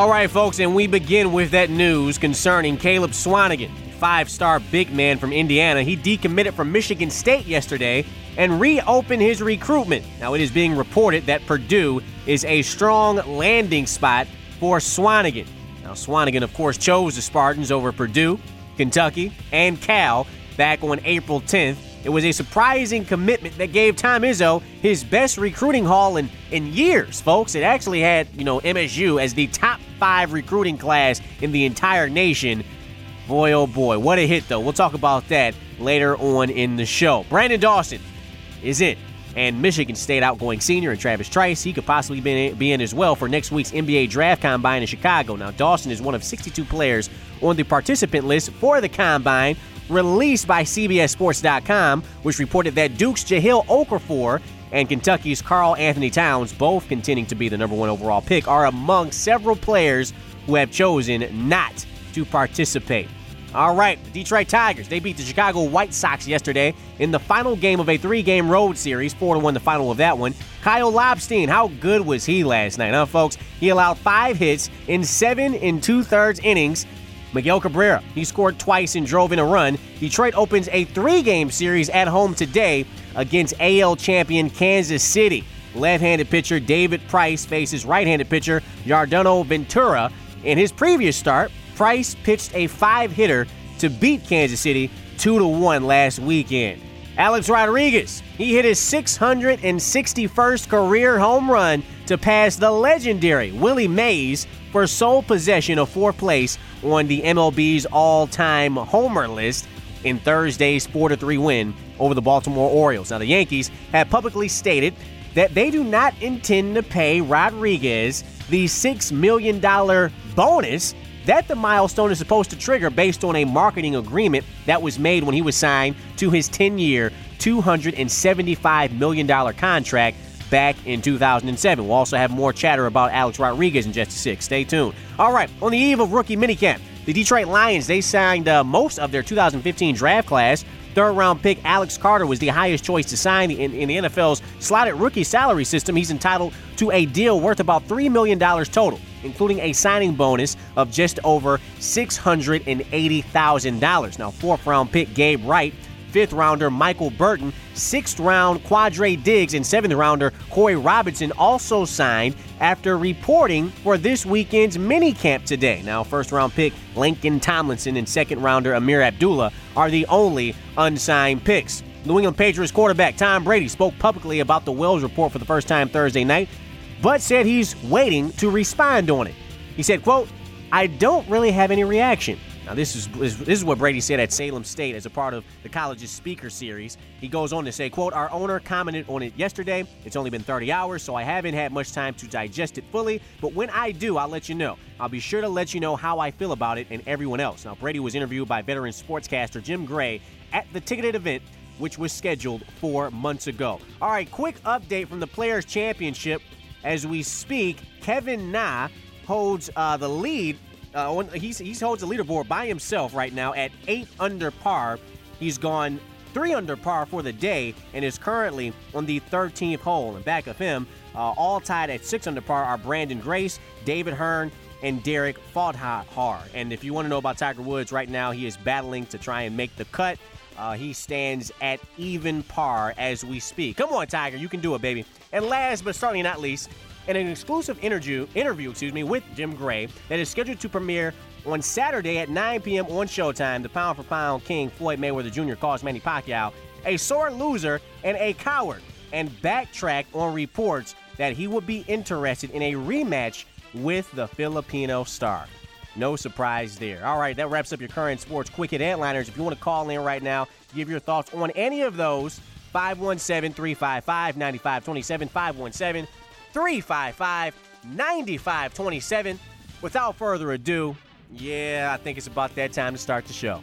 All right, folks, and we begin with that news concerning Caleb Swanigan, five-star big man from Indiana. He decommitted from Michigan State yesterday and reopened his recruitment. Now, it is being reported that Purdue is a strong landing spot for Swanigan. Now, Swanigan, of course, chose the Spartans over Purdue, Kentucky, and Cal back on April 10th. It was a surprising commitment that gave Tom Izzo his best recruiting haul in years, folks. It actually had, MSU as the top 5 recruiting class in the entire nation. Boy, oh boy, what a hit, though. We'll talk about that later on in the show. Brandon Dawson is in, and Michigan State outgoing senior and Travis Trice, he could possibly be in as well for next week's NBA Draft Combine in Chicago. Now, Dawson is one of 62 players on the participant list for the Combine, released by CBSSports.com, which reported that Duke's Jahlil Okafor and Kentucky's Karl Anthony Towns, both contending to be the number 1 overall pick, are among several players who have chosen not to participate. All right, the Detroit Tigers, they beat the Chicago White Sox yesterday in the final game of a 3-game road series, 4-1 the final of that one. Kyle Lobstein, how good was he last night, huh, folks? He allowed 5 hits in 7 2/3 innings. Miguel Cabrera, he scored twice and drove in a run. Detroit opens a 3-game series at home today against AL champion Kansas City. Left-handed pitcher David Price faces right-handed pitcher Yardano Ventura. In his previous start, Price pitched a 5-hitter to beat Kansas City 2-1 last weekend. Alex Rodriguez, he hit his 661st career home run to pass the legendary Willie Mays for sole possession of 4th place on the MLB's all-time homer list in Thursday's 4-3 win over the Baltimore Orioles. Now, the Yankees have publicly stated that they do not intend to pay Rodriguez the $6 million bonus that the milestone is supposed to trigger based on a marketing agreement that was made when he was signed to his 10-year, $275 million contract back in 2007. We'll also have more chatter about Alex Rodriguez in just a sec. Stay tuned. All right, on the eve of rookie minicamp, the Detroit Lions, they signed most of their 2015 draft class. Third-round pick Alex Carter was the highest choice to sign in the NFL's slotted rookie salary system. He's entitled to a deal worth about $3 million total, including a signing bonus of just over $680,000. Now, 4th-round pick Gabe Wright, 5th-rounder Michael Burton, 6th-round Quadre Diggs, and 7th-rounder Corey Robinson also signed after reporting for this weekend's minicamp today. Now, 1st-round pick Lincoln Tomlinson and 2nd-rounder Amir Abdullah are the only unsigned picks. New England Patriots quarterback Tom Brady spoke publicly about the Wells report for the first time Thursday night, but said he's waiting to respond on it. He said, quote, "I don't really have any reaction." Now, this is what Brady said at Salem State as a part of the college's speaker series. He goes on to say, quote, "Our owner commented on it yesterday. It's only been 30 hours, so I haven't had much time to digest it fully. But when I do, I'll let you know. I'll be sure to let you know how I feel about it and everyone else." Now, Brady was interviewed by veteran sportscaster Jim Gray at the ticketed event, which was scheduled 4 months ago. All right, quick update from the Players' Championship. As we speak, Kevin Na holds the lead. He holds the leaderboard by himself right now at 8 under par. He's gone 3 under par for the day and is currently on the 13th hole. And back of him, all tied at 6 under par, are Brandon Grace, David Hearn, and Derek Faughard. And if you want to know about Tiger Woods right now, he is battling to try and make the cut. He stands at even par as we speak. Come on, Tiger, you can do it, baby. And last but certainly not least, in an exclusive interview with Jim Gray that is scheduled to premiere on Saturday at 9 p.m. on Showtime, the pound-for-pound king Floyd Mayweather Jr. calls Manny Pacquiao a sore loser and a coward, and backtracked on reports that he would be interested in a rematch with the Filipino star. No surprise there. All right, that wraps up your current sports quick hit headliners. If you want to call in right now, give your thoughts on any of those, 517-355-9527, 517-355-9527. Without further ado, I think it's about that time to start the show.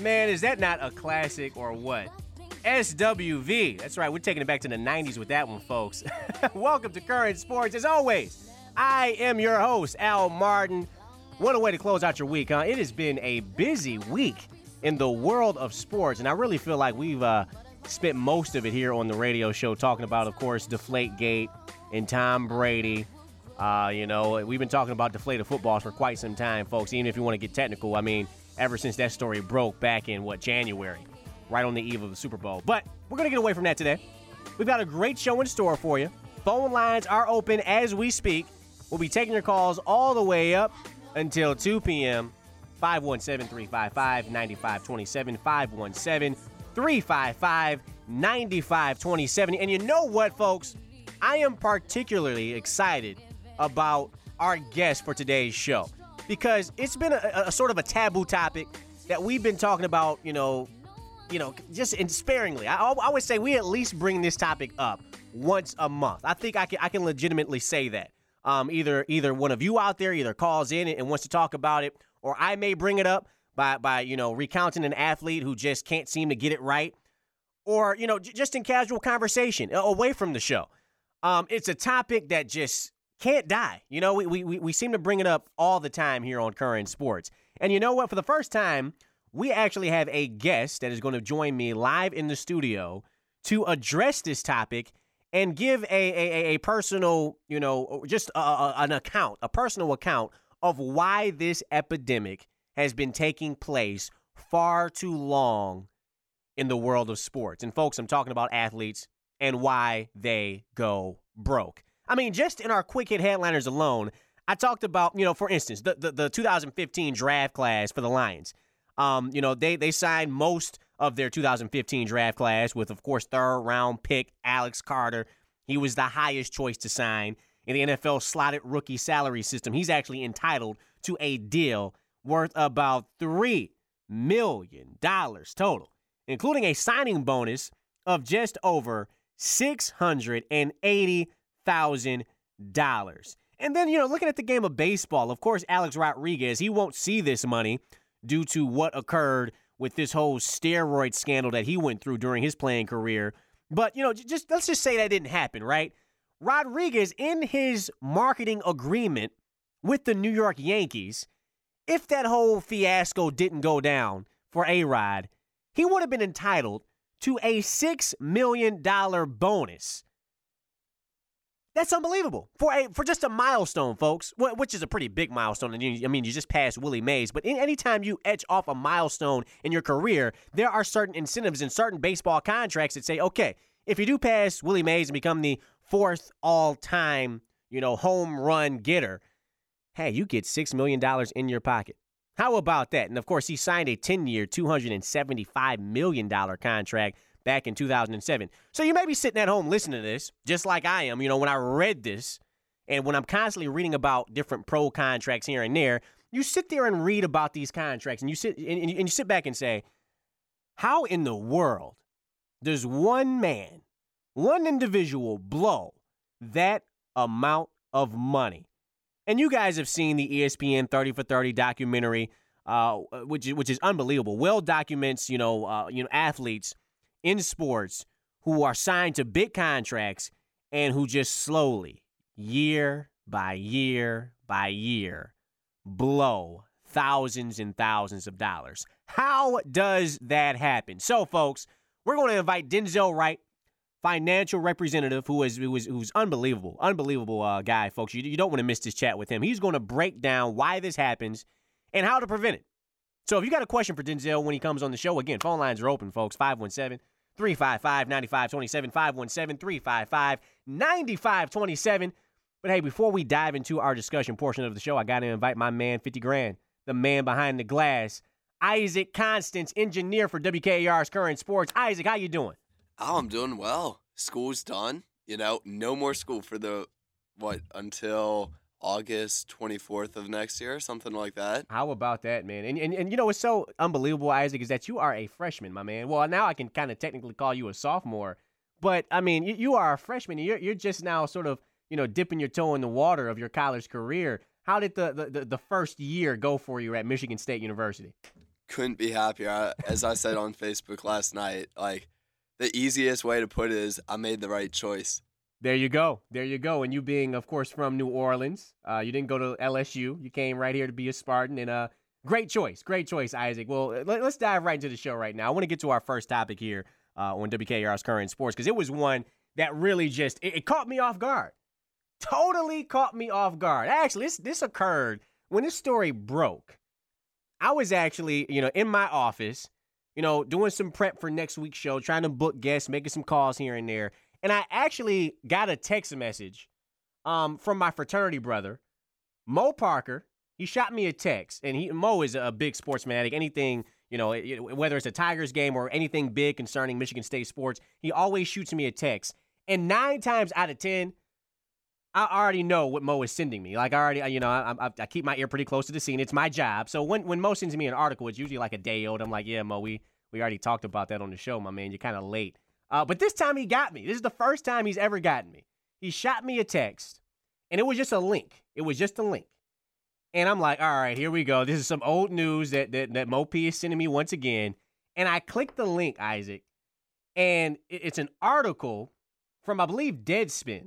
Man, is that not a classic or what? SWV. That's right, we're taking it back to the 90s with that one, folks. Welcome to Current Sports. As always, I am your host, Al Martin. What a way to close out your week, huh? It has been a busy week in the world of sports, and I really feel like we've spent most of it here on the radio show talking about, of course, Deflategate and Tom Brady. We've been talking about deflated footballs for quite some time, folks, even if you want to get technical. I mean, ever since that story broke back in, January, right on the eve of the Super Bowl. But we're going to get away from that today. We've got a great show in store for you. Phone lines are open as we speak. We'll be taking your calls all the way up until 2 p.m. 517-355-9527, 517-355-9527. And you know what, folks? I am particularly excited about our guest for today's show because it's been a sort of a taboo topic that we've been talking about, just sparingly. I would say we at least bring this topic up once a month. I think I can legitimately say that. Either one of you out there either calls in and wants to talk about it, or I may bring it up by recounting an athlete who just can't seem to get it right, or just in casual conversation away from the show. It's a topic that just can't die. We seem to bring it up all the time here on Current Sports. And you know what? For the first time, we actually have a guest that is going to join me live in the studio to address this topic and give a personal, a personal account of why this epidemic has been taking place far too long in the world of sports. And folks, I'm talking about athletes and why they go broke. I mean, just in our quick hit headliners alone, I talked about, for instance, the 2015 draft class for the Lions. They signed most of their 2015 draft class with, of course, third-round pick Alex Carter. He was the highest choice to sign in the NFL slotted rookie salary system. He's actually entitled to a deal worth about $3 million total, including a signing bonus of just over $680,000. And then, looking at the game of baseball, of course, Alex Rodriguez, he won't see this money due to what occurred with this whole steroid scandal that he went through during his playing career. But, let's just say that didn't happen, right? Rodriguez, in his marketing agreement with the New York Yankees, if that whole fiasco didn't go down for A-Rod, he would have been entitled to a $6 million bonus. That's unbelievable for just a milestone, folks, which is a pretty big milestone. And you just passed Willie Mays. But anytime you etch off a milestone in your career, there are certain incentives in certain baseball contracts that say, okay, if you do pass Willie Mays and become the fourth all-time, home run getter, hey, you get $6 million in your pocket. How about that? And, of course, he signed a 10-year, $275 million contract back in 2007. So you may be sitting at home listening to this, just like I am. When I read this, and when I'm constantly reading about different pro contracts here and there, you sit there and read about these contracts, and you sit back and say, how in the world does one man, one individual blow that amount of money? And you guys have seen the ESPN 30 for 30 documentary, which is unbelievable. Well documents, athletes in sports who are signed to big contracts and who just slowly, year by year by year, blow thousands and thousands of dollars. How does that happen? So, folks, we're going to invite Denzel Wright, financial representative, who's unbelievable guy, folks. You don't want to miss this chat with him. He's going to break down why this happens and how to prevent it. So if you got a question for Denzel when he comes on the show, again, phone lines are open, folks. 517-355-9527, 517-355-9527. But hey, before we dive into our discussion portion of the show, I got to invite my man, 50 grand, the man behind the glass, Isaac Constance, engineer for WKAR's Current Sports. Isaac, how you doing? Oh, I'm doing well. School's done. No more school for until August 24th of next year, something like that. How about that, man? And what's so unbelievable, Isaac, is that you are a freshman, my man. Well, now I can kind of technically call you a sophomore, but I mean, you are a freshman. And you're just now sort of, dipping your toe in the water of your college career. How did the first year go for you at Michigan State University? couldn't be happier. As I said on Facebook last night, like, the easiest way to put it is I made the right choice. There you go. There you go. And you being, of course, from New Orleans, you didn't go to LSU. You came right here to be a Spartan. And great choice. Great choice, Isaac. Well, let's dive right into the show right now. I want to get to our first topic here on WKR's Current Sports because it was one that really just it caught me off guard. Totally caught me off guard. Actually, this occurred when this story broke. I was actually, in my office, doing some prep for next week's show, trying to book guests, making some calls here and there. And I actually got a text message from my fraternity brother, Mo Parker. He shot me a text, and Mo is a big sports fanatic. Anything, whether it's a Tigers game or anything big concerning Michigan State sports, he always shoots me a text. And 9 times out of 10, I already know what Mo is sending me. Like, I keep my ear pretty close to the scene. It's my job. So when Mo sends me an article, it's usually like a day old. I'm like, yeah, Mo, we already talked about that on the show, my man. You're kind of late. But this time he got me. This is the first time he's ever gotten me. He shot me a text, and it was just a link. It was just a link. And I'm like, all right, here we go. This is some old news that Mo P is sending me once again. And I clicked the link, Isaac, and it's an article from, I believe, Deadspin,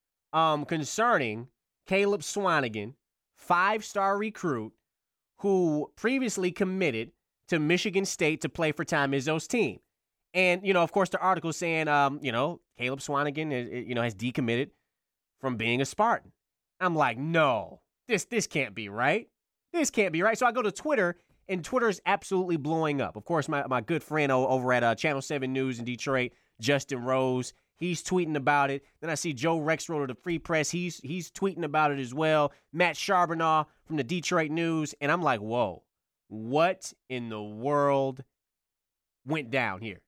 concerning Caleb Swanigan, 5-star recruit who previously committed to Michigan State to play for Tom Izzo's team. And, of course, the article saying, Caleb Swanigan, has decommitted from being a Spartan. I'm like, no, this can't be right. This can't be right. So I go to Twitter, and Twitter's absolutely blowing up. Of course, my good friend over at Channel 7 News in Detroit, Justin Rose, he's tweeting about it. Then I see Joe Rexroad of the Free Press. He's tweeting about it as well. Matt Charbonneau from the Detroit News. And I'm like, whoa, what in the world went down here?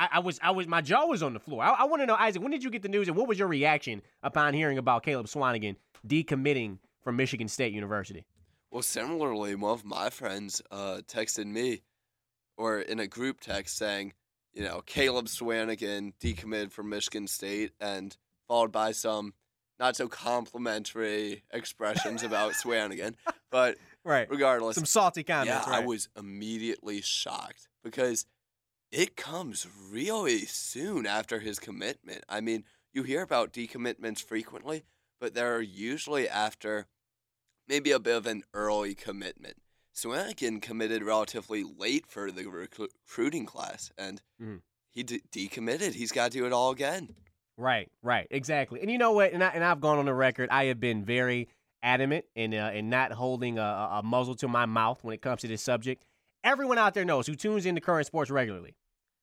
My jaw was on the floor. I want to know, Isaac, when did you get the news and what was your reaction upon hearing about Caleb Swanigan decommitting from Michigan State University? Well, similarly, one of my friends texted me, or in a group text saying, Caleb Swanigan decommitted from Michigan State, and followed by some not so complimentary expressions about Swanigan. But right. Regardless, some salty comments. Yeah, right. I was immediately shocked because it comes really soon after his commitment. I mean, you hear about decommitments frequently, but they're usually after maybe a bit of an early commitment. Swanigan committed relatively late for the recruiting class, and he decommitted. He's got to do it all again. Right, exactly. And you know what? And I've gone on the record. I have been very adamant in not holding a muzzle to my mouth when it comes to this subject. Everyone out there knows who tunes into Current Sports regularly.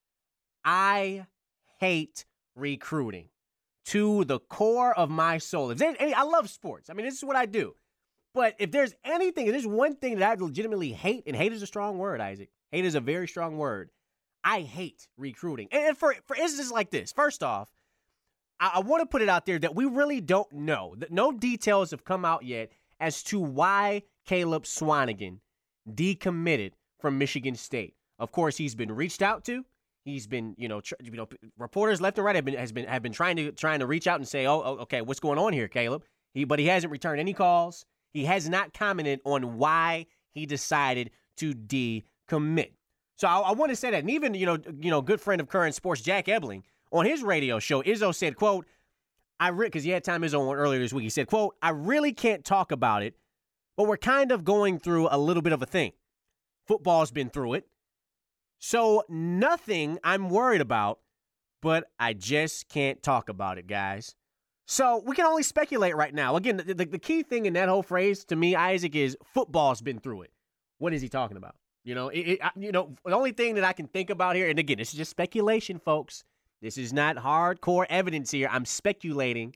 I hate recruiting to the core of my soul. I love sports. I mean, this is what I do. But if there's one thing that I legitimately hate, and hate is a strong word, Isaac. Hate is a very strong word. I hate recruiting. And for instances like this, first off, I want to put it out there that we really don't know. That no details have come out yet as to why Caleb Swanigan decommitted from Michigan State. Of course, he's been reached out to. He's been, reporters left and right have been trying to reach out and say, oh, okay, what's going on here, Caleb? But he hasn't returned any calls. He has not commented on why he decided to decommit. So I want to say that, and even good friend of Current Sports, Jack Ebling, on his radio show, Izzo said, quote, because he had Tom Izzo on earlier this week, he said, quote, I really can't talk about it, but we're kind of going through a little bit of a thing. Football's been through it. So nothing I'm worried about, but I just can't talk about it, guys. So we can only speculate right now. Again, the key thing in that whole phrase to me, Isaac, is football's been through it. What is he talking about? The only thing that I can think about here, and again, this is just speculation, folks. This is not hardcore evidence here. I'm speculating.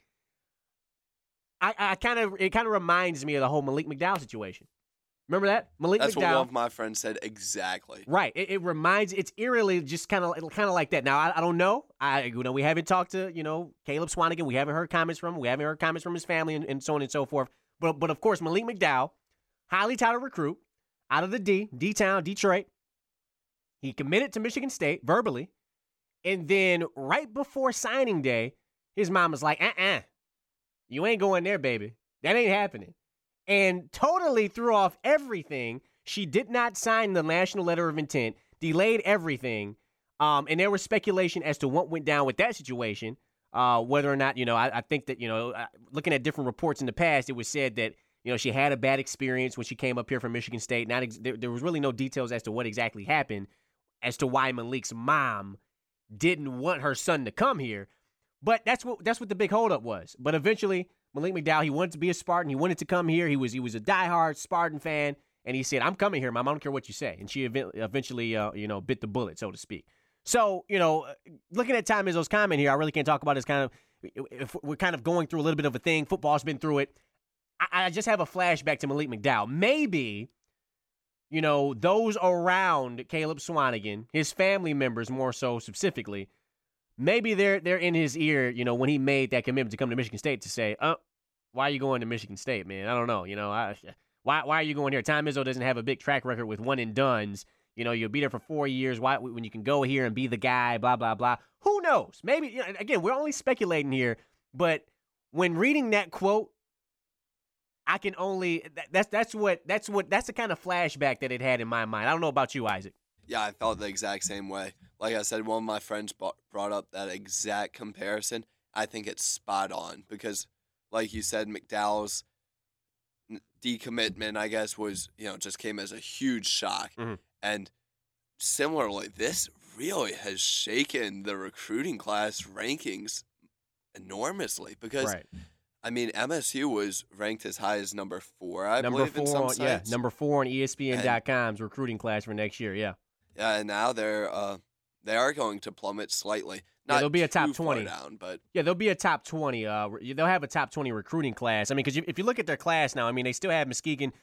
It kind of reminds me of the whole Malik McDowell situation. Remember that? That's what one of my friends said exactly. Right. It's eerily just kind of like that. Now, I don't know. We haven't talked to, Caleb Swanigan. We haven't heard comments from him. We haven't heard comments from his family and so on and so forth. But of course, Malik McDowell, highly touted recruit out of the D-Town, Detroit. He committed to Michigan State verbally. And then right before signing day, his mom was like, you ain't going there, baby. That ain't happening. And totally threw off everything She did not sign the national letter of intent, delayed everything, and there was speculation as to what went down with that situation. Whether or not, I think that, looking at different reports in the past, it was said that, she had a bad experience when she came up here from Michigan State. There was really no details as to what exactly happened, as to why Malik's mom didn't want her son to come here. But that's what the big holdup was. But eventually, Malik McDowell, he wanted to be a Spartan. He wanted to come here. He was a diehard Spartan fan, and he said, "I'm coming here, Mom. I don't care what you say." And she eventually, bit the bullet, so to speak. So, looking at Tom Izzo's comment here, I really can't talk about this if we're kind of going through a little bit of a thing. Football's been through it. I just have a flashback to Malik McDowell. Maybe, those around Caleb Swanigan, his family members more so specifically, maybe they're in his ear, when he made that commitment to come to Michigan State to say, why are you going to Michigan State, man? I don't know. Why are you going here? Tom Izzo doesn't have a big track record with one and dones. You'll be there for 4 years. Why, when you can go here and be the guy, blah, blah, blah. Who knows? Maybe, again, we're only speculating here, but when reading that quote, I can only, that's the kind of flashback that it had in my mind. I don't know about you, Isaac. Yeah, I felt the exact same way. Like I said, one of my friends brought up that exact comparison. I think it's spot on because, like you said, McDowell's decommitment, I guess, was, just came as a huge shock. Mm-hmm. And similarly, this really has shaken the recruiting class rankings enormously because, right. I mean, MSU was ranked as high as number 4, I believe, in some sites. Number 4 on ESPN.com's recruiting class for next year, yeah. Yeah, and now they are going to plummet slightly. Not they'll be a top too 20 far down, but yeah, they'll be a top 20. They'll have a top 20 recruiting class. I mean, because if you look at their class now, I mean, they still have Muskegon,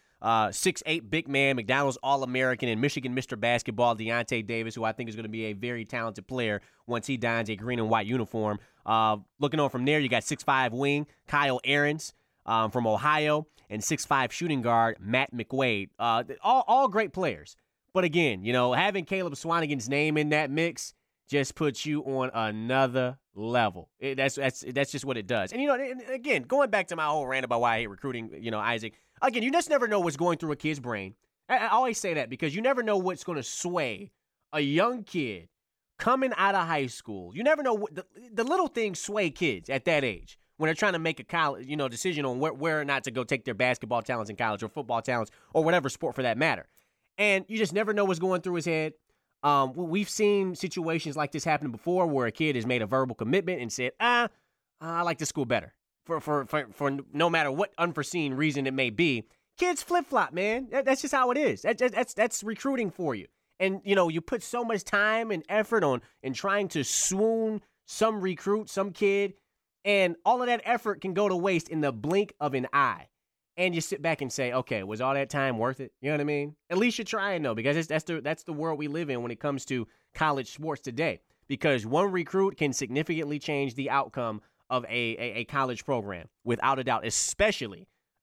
6'8" big man, McDonald's All-American, and Michigan Mr. Basketball, Deontay Davis, who I think is going to be a very talented player once he dons a green and white uniform. Looking on from there, you got 6'5" wing Kyle Ahrens from Ohio, and 6'5" shooting guard Matt McWade. All great players. But again, having Caleb Swanigan's name in that mix just puts you on another level. That's just what it does. And, and again, going back to my whole rant about why I hate recruiting, Isaac, again, you just never know what's going through a kid's brain. I always say that because you never know what's going to sway a young kid coming out of high school. You never know what the little things sway kids at that age when they're trying to make a college, decision on where or not to go take their basketball talents in college or football talents or whatever sport for that matter. And you just never know what's going through his head. We've seen situations like this happen before where a kid has made a verbal commitment and said, I like this school better for no matter what unforeseen reason it may be. Kids flip-flop, man. That's just how it is. That's recruiting for you. And, you put so much time and effort in trying to swoon some recruit, some kid, and all of that effort can go to waste in the blink of an eye. And you sit back and say, okay, was all that time worth it? You know what I mean? At least you're trying, though, because that's the world we live in when it comes to college sports today. Because one recruit can significantly change the outcome of a college program, without a doubt, especially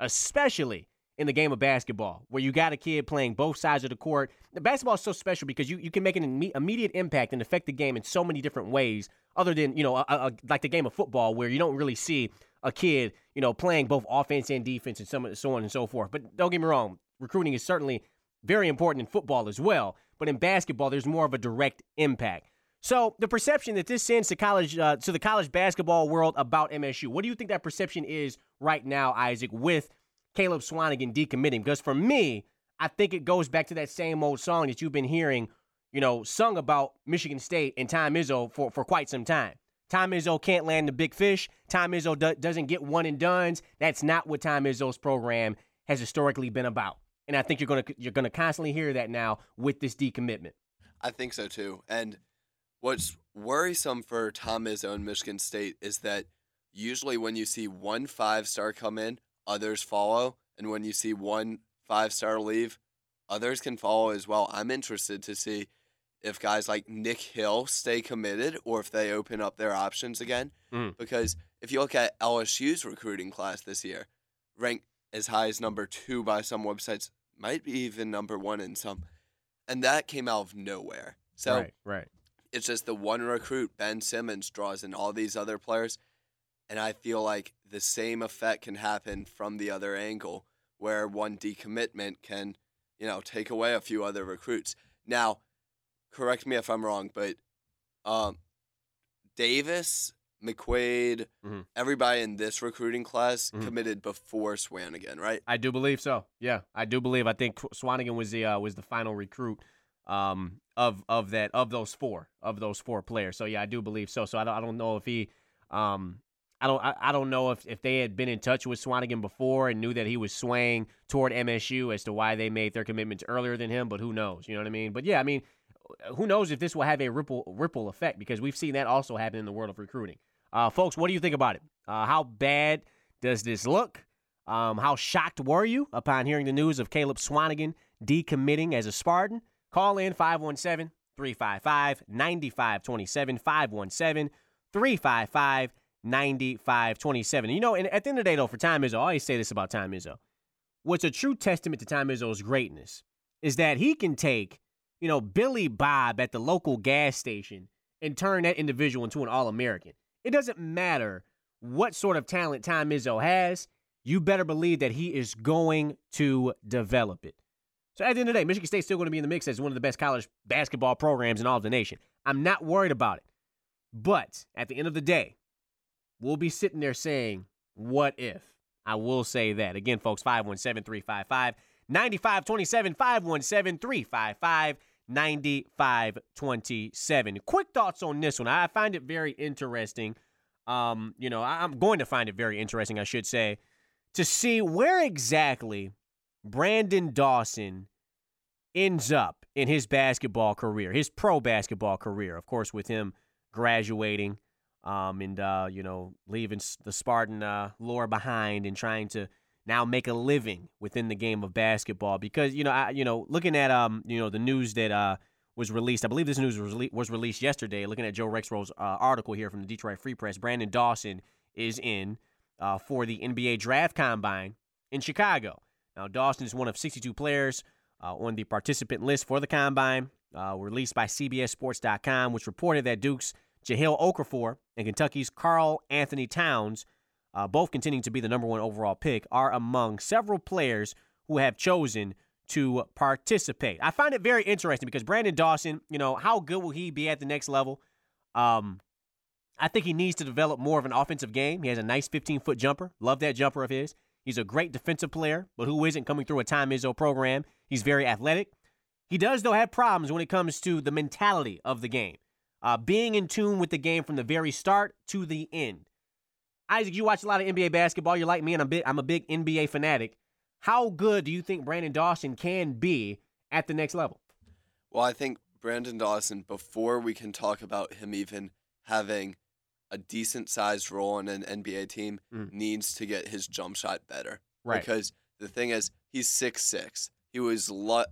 in the game of basketball, where you got a kid playing both sides of the court. The basketball is so special because you can make an immediate impact and affect the game in so many different ways, other than, like the game of football, where you don't really see a kid, playing both offense and defense and so on and so forth. But don't get me wrong, recruiting is certainly very important in football as well. But in basketball, there's more of a direct impact. So the perception that this sends to the college basketball world about MSU, what do you think that perception is right now, Isaac, with Caleb Swanigan decommitting? Because for me, I think it goes back to that same old song that you've been hearing, sung about Michigan State and Tom Izzo for quite some time. Tom Izzo can't land the big fish. Tom Izzo doesn't get one and dones. That's not what Tom Izzo's program has historically been about. And I think you're gonna constantly hear that now with this decommitment. I think so too. And what's worrisome for Tom Izzo and Michigan State is that usually when you see one 5-star come in, others follow. And when you see one 5-star leave, others can follow as well. I'm interested to see if guys like Nick Hill stay committed or if they open up their options again. Because if you look at LSU's recruiting class this year, ranked as high as number 2 by some websites, might be even number 1 in some. And that came out of nowhere. So right. It's just the one recruit, Ben Simmons, draws in all these other players. And I feel like the same effect can happen from the other angle, where one decommitment can take away a few other recruits. Now, correct me if I'm wrong, but Davis, McQuaid, everybody in this recruiting class committed before Swanigan, right? I do believe so. Yeah, I do believe. I think Swanigan was the final recruit of those four players. So yeah, I do believe so. So I don't know if he I don't know if they had been in touch with Swanigan before and knew that he was swaying toward MSU as to why they made their commitments earlier than him, but who knows? You know what I mean? But yeah, I mean, who knows if this will have a ripple effect, because we've seen that also happen in the world of recruiting. Folks, what do you think about it? How bad does this look? How shocked were you upon hearing the news of Caleb Swanigan decommitting as a Spartan? Call in 517-355-9527, 517-355-9527. And at the end of the day, though, for Tom Izzo, I always say this about Tom Izzo. What's a true testament to Tom Izzo's greatness is that he can take, Billy Bob at the local gas station and turn that individual into an All-American. It doesn't matter what sort of talent Tom Izzo has. You better believe that he is going to develop it. So at the end of the day, Michigan State's still going to be in the mix as one of the best college basketball programs in all of the nation. I'm not worried about it. But at the end of the day, we'll be sitting there saying, what if? I will say that. Again, folks, 517-355-9527, 517-355-9527. Quick thoughts on this one. I find it very interesting. I'm going to find it very interesting, I should say, to see where exactly Brandon Dawson ends up in his basketball career, his pro basketball career, of course, with him graduating and leaving the Spartan lore behind and trying to now make a living within the game of basketball. Because, looking at, the news that was released, I believe this news was released yesterday, looking at Joe Rexroth's article here from the Detroit Free Press, Brandon Dawson is in for the NBA Draft Combine in Chicago. Now, Dawson is one of 62 players on the participant list for the Combine, released by CBSSports.com, which reported that Duke's Jahlil Okafor and Kentucky's Karl Anthony Towns, both continuing to be the number one overall pick, are among several players who have chosen to participate. I find it very interesting because Brandon Dawson, how good will he be at the next level? I think he needs to develop more of an offensive game. He has a nice 15-foot jumper. Love that jumper of his. He's a great defensive player, but who isn't coming through a Tom Izzo program? He's very athletic. He does, though, have problems when it comes to the mentality of the game. Being in tune with the game from the very start to the end. Isaac, you watch a lot of NBA basketball. You're like me, and I'm a big NBA fanatic. How good do you think Brandon Dawson can be at the next level? Well, I think Brandon Dawson, before we can talk about him even having a decent-sized role in an NBA team, needs to get his jump shot better. Right. Because the thing is, he's 6'6". He was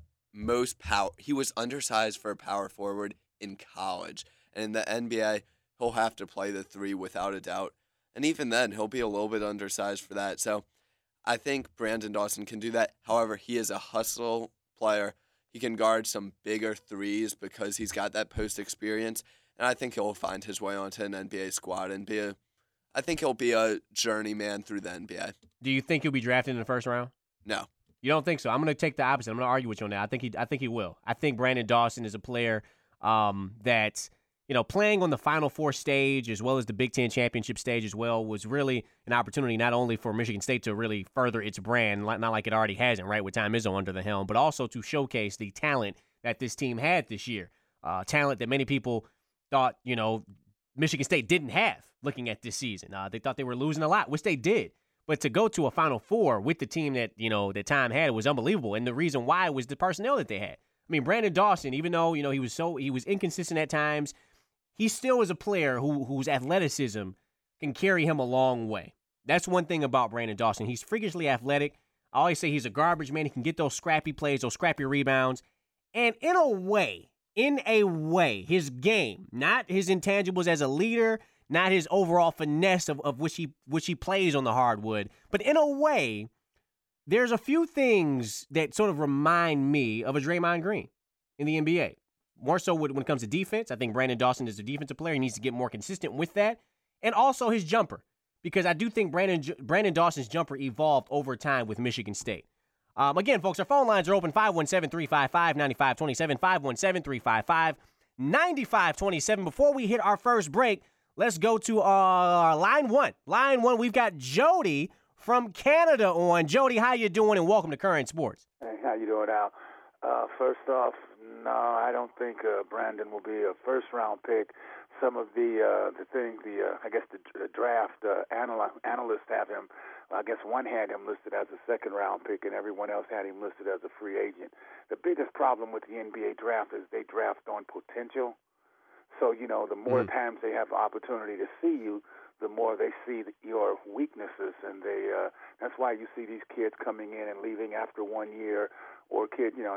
he was undersized for a power forward in college. And in the NBA, he'll have to play the three without a doubt. And even then, he'll be a little bit undersized for that. So I think Brandon Dawson can do that. However, he is a hustle player. He can guard some bigger threes because he's got that post experience. And I think he'll find his way onto an NBA squad and I think he'll be a journeyman through the NBA. Do you think he'll be drafted in the first round? No. You don't think so? I'm going to take the opposite. I'm going to argue with you on that. I think he will. I think Brandon Dawson is a player that, playing on the Final Four stage as well as the Big Ten championship stage as well was really an opportunity not only for Michigan State to really further its brand, not like it already hasn't, right, with Tom Izzo under the helm, but also to showcase the talent that this team had this year. Talent that many people thought, Michigan State didn't have looking at this season. They thought they were losing a lot, which they did. But to go to a Final Four with the team that, that Tom had was unbelievable. And the reason why was the personnel that they had. I mean, Brandon Dawson, even though, he was inconsistent at times, he still is a player whose athleticism can carry him a long way. That's one thing about Brandon Dawson. He's freakishly athletic. I always say he's a garbage man. He can get those scrappy plays, those scrappy rebounds. And in a way, his game, not his intangibles as a leader, not his overall finesse of which he plays on the hardwood, but in a way, there's a few things that sort of remind me of a Draymond Green in the NBA. More so when it comes to defense. I think Brandon Dawson is a defensive player. He needs to get more consistent with that. And also his jumper, because I do think Brandon Dawson's jumper evolved over time with Michigan State. Again, folks, our phone lines are open, 517-355-9527, 517-355-9527. Before we hit our first break, let's go to line one. Line one, we've got Jody from Canada on. Jody, how you doing, and welcome to Current Sports. Hey, how you doing, Al? First off, no, I don't think Brandon will be a first-round pick. Some of the draft analysts have him. I guess one had him listed as a second-round pick, and everyone else had him listed as a free agent. The biggest problem with the NBA draft is they draft on potential. So, the more times they have the opportunity to see you, the more they see your weaknesses, and that's why you see these kids coming in and leaving after 1 year, or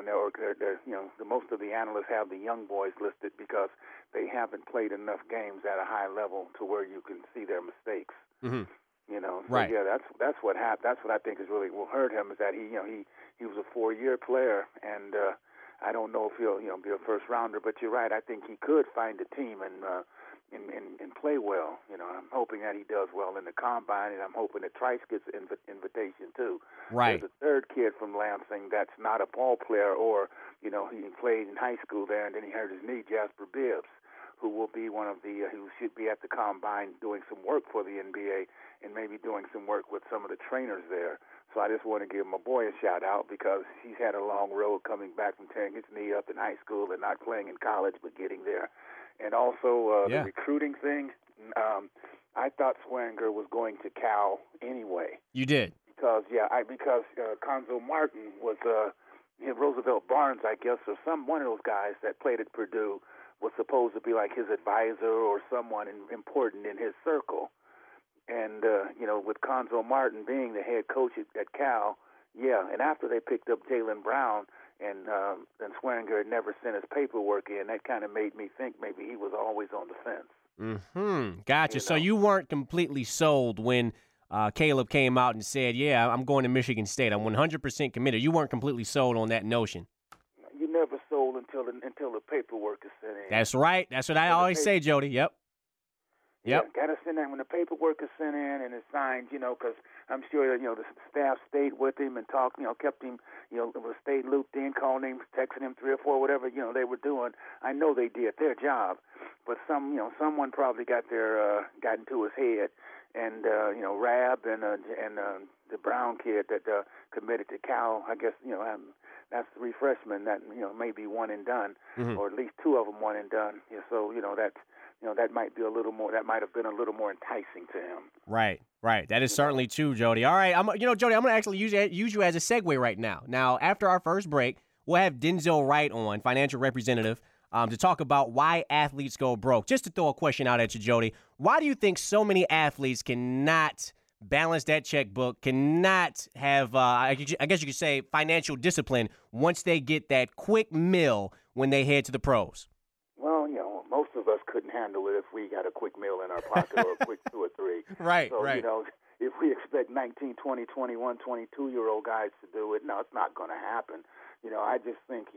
most of the analysts have the young boys listed because they haven't played enough games at a high level to where you can see their mistakes. Mm-hmm. Right. Yeah, that's what happened. That's what I think is really what hurt him, is that he was a 4-year player, and I don't know if he'll be a first rounder, but you're right. I think he could find a team and play well. I'm hoping that he does well in the combine, and I'm hoping that Trice gets an invitation too. Right. There's a third kid from Lansing that's not a ball player, or he played in high school there and then he hurt his knee. Jasper Bibbs, who will be one of the who should be at the combine doing some work for the NBA and maybe doing some work with some of the trainers there. So I just want to give my boy a shout out because he's had a long road coming back from tearing his knee up in high school and not playing in college, but getting there. And also the recruiting thing, I thought Swearinger was going to Cal anyway. You did? Because Conzo Martin was Roosevelt Barnes, I guess, or one of those guys that played at Purdue was supposed to be like his advisor or someone important in his circle. And, with Conzo Martin being the head coach at Cal, and after they picked up Jaylen Brown, and Swearinger had never sent his paperwork in, that kind of made me think maybe he was always on the fence. Mm-hmm. Gotcha. So you weren't completely sold when Caleb came out and said, I'm going to Michigan State. I'm 100% committed. You weren't completely sold on that notion. You never sold until the paperwork is sent in. That's right. That's what I always say, Jody. Yep. Yeah, got to send that when the paperwork is sent in and it's signed, because I'm sure, the staff stayed with him and talked, kept him, stayed looped in, calling him, texting him 3 or 4, whatever, they were doing. I know they did their job, but someone probably got into his head, and, Rab and the Brown kid that committed to Cal, I guess, that's 3 freshmen that, maybe one and done, or at least 2 of them one and done. So, that might be a little more. That might have been a little more enticing to him. Right. That is certainly true, Jody. All right, Jody, I'm going to actually use you as a segue right now. Now, after our first break, we'll have Denzel Wright on, financial representative, to talk about why athletes go broke. Just to throw a question out at you, Jody, why do you think so many athletes cannot balance that checkbook, cannot have, I guess you could say, financial discipline once they get that quick meal when they head to the pros? Well, most of us couldn't handle it if we got a quick meal in our pocket or a quick 2 or 3. Right, so, right. If we expect 19, 20, 21, 22-year-old guys to do it, no, it's not going to happen. I just think,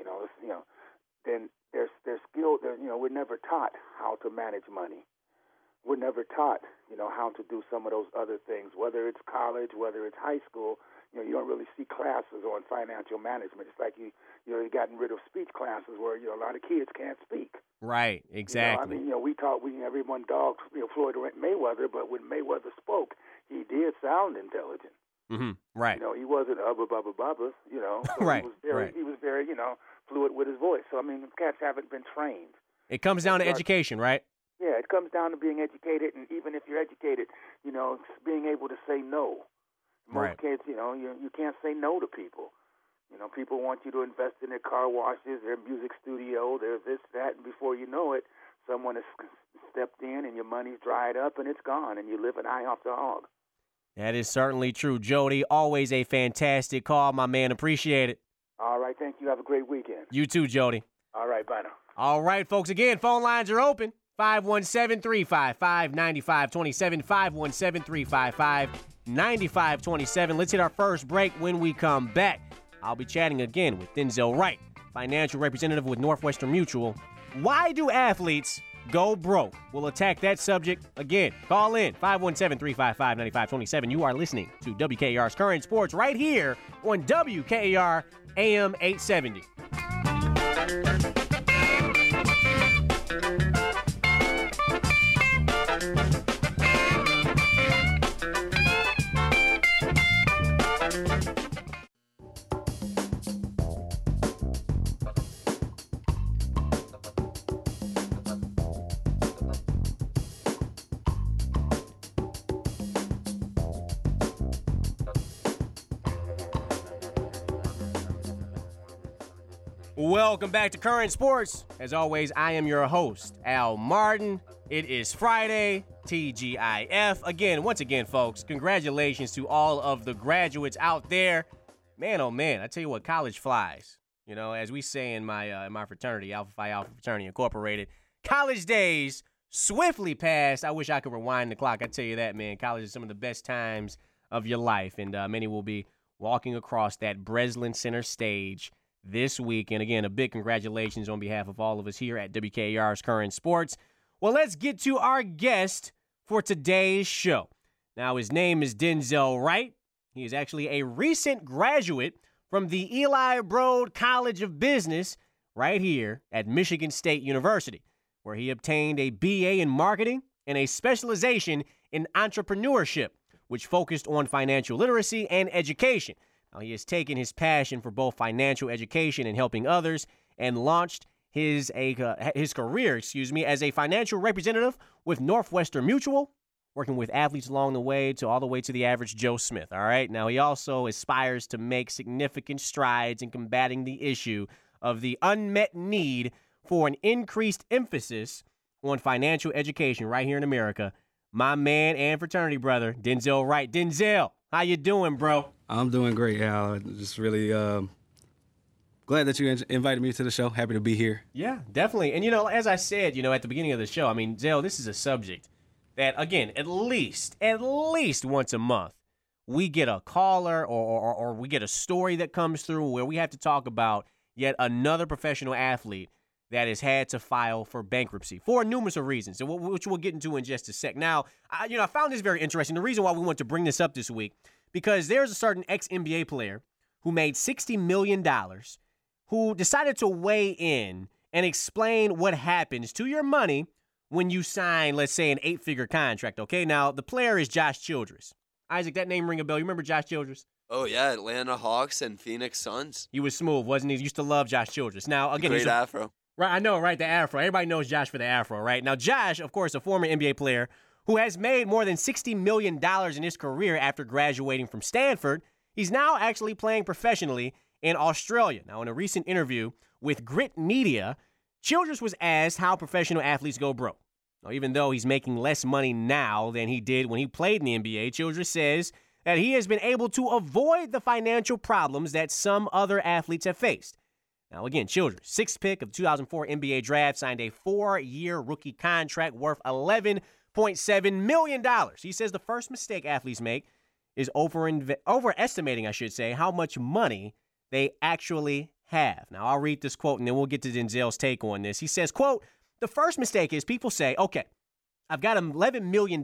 then they're skilled. We're never taught how to manage money. We're never taught, how to do some of those other things, whether it's college, whether it's high school. You don't really see classes on financial management. It's like you've gotten rid of speech classes where, a lot of kids can't speak. Right, exactly. Everyone dogged, Floyd Mayweather, but when Mayweather spoke, he did sound intelligent. Mm-hmm. Right. He wasn't bubba, so right. He was very, fluid with his voice. So, cats haven't been trained. It comes down to education, right? Yeah, it comes down to being educated, and even if you're educated, being able to say no. Most kids, you can't say no to people. People want you to invest in their car washes, their music studio, their this, that, and before you know it, someone has stepped in and your money's dried up and it's gone, and you live an eye off the hog. That is certainly true. Jody, always a fantastic call, my man. Appreciate it. All right, thank you. Have a great weekend. You too, Jody. All right, bye now. All right, folks. Again, phone lines are open. 517-355-9527, 517-355-9527. Let's hit our first break. When we come back, I'll be chatting again with Denzel Wright, financial representative with Northwestern Mutual. Why do athletes go broke. We'll attack that subject again. Call in 517-355-9527. You are listening to WKR's Current Sports right here on WKR AM 870. Welcome back to Current Sports. As always, I am your host, Al Martin. It is Friday, TGIF. Once again, folks, congratulations to all of the graduates out there. Man, oh man, I tell you what, college flies. You know, as we say in my fraternity, Alpha Phi Alpha Fraternity Incorporated, college days swiftly passed. I wish I could rewind the clock. I tell you that, man. College is some of the best times of your life, and many will be walking across that Breslin Center stage this week. And again, a big congratulations on behalf of all of us here at WKR's Current Sports. Well, let's get to our guest for today's show. Now, his name is Denzel Wright. He is actually a recent graduate from the Eli Broad College of Business right here at Michigan State University, where he obtained a BA in marketing and a specialization in entrepreneurship, which focused on financial literacy and education. Now, he has taken his passion for both financial education and helping others and launched his career as a financial representative with Northwestern Mutual, working with athletes along the way all the way to the average Joe Smith. All right. Now, he also aspires to make significant strides in combating the issue of the unmet need for an increased emphasis on financial education right here in America. My man and fraternity brother, Denzel Wright. Denzel, how you doing, bro? I'm doing great, Al. Just really glad that you invited me to the show. Happy to be here. Yeah, definitely. And, as I said, at the beginning of the show, Zell, this is a subject that, again, at least once a month, we get a caller or we get a story that comes through where we have to talk about yet another professional athlete that has had to file for bankruptcy for numerous of reasons, which we'll get into in just a sec. Now, I found this very interesting. The reason why we want to bring this up this week, because there's a certain ex-NBA player who made $60 million who decided to weigh in and explain what happens to your money when you sign, let's say, an 8-figure contract, okay? Now, the player is Josh Childress. Isaac, that name ring a bell. You remember Josh Childress? Oh, yeah, Atlanta Hawks and Phoenix Suns. He was smooth, wasn't he? Used to love Josh Childress. Now, again, great afro. Right, I know, right? The afro. Everybody knows Josh for the afro, right? Now, Josh, of course, a former NBA player who has made more than $60 million in his career after graduating from Stanford. He's now actually playing professionally in Australia. Now, in a recent interview with Grit Media, Childress was asked how professional athletes go broke. Now, even though he's making less money now than he did when he played in the NBA, Childress says that he has been able to avoid the financial problems that some other athletes have faced. Now, again, Childress, 6th pick of 2004 NBA draft, signed a 4-year rookie contract worth $11.7 million. He says the first mistake athletes make is overestimating, how much money they actually have. Now, I'll read this quote, and then we'll get to Denzel's take on this. He says, quote, "The first mistake is people say, okay, I've got $11 million.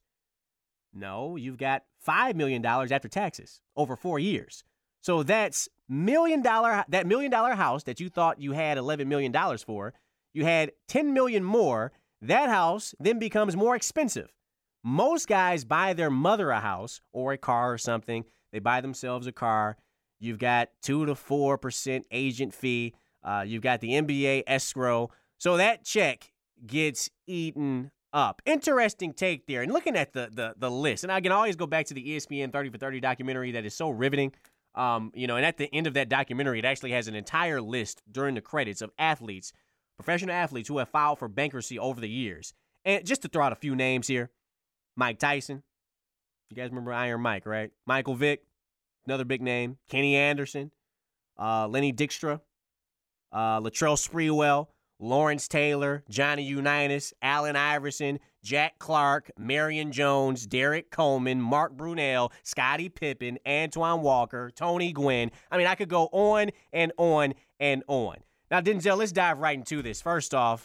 No, you've got $5 million after taxes over 4 years. So that's $1 million house that you thought you had $11 million for, you had $10 million more. That house then becomes more expensive. Most guys buy their mother a house or a car or something. They buy themselves a car. You've got 2 to 4% agent fee. You've got the NBA escrow. So that check gets eaten up." Interesting take there. And looking at the list, and I can always go back to the ESPN 30 for 30 documentary that is so riveting. And at the end of that documentary, it actually has an entire list during the credits of athletes, professional athletes who have filed for bankruptcy over the years. And just to throw out a few names here, Mike Tyson. You guys remember Iron Mike, right? Michael Vick, another big name. Kenny Anderson, Lenny Dykstra, Latrell Sprewell, Lawrence Taylor, Johnny Unitas, Allen Iverson, Jack Clark, Marion Jones, Derek Coleman, Mark Brunell, Scottie Pippen, Antoine Walker, Tony Gwynn. I could go on and on and on. Now, Denzel, let's dive right into this. First off,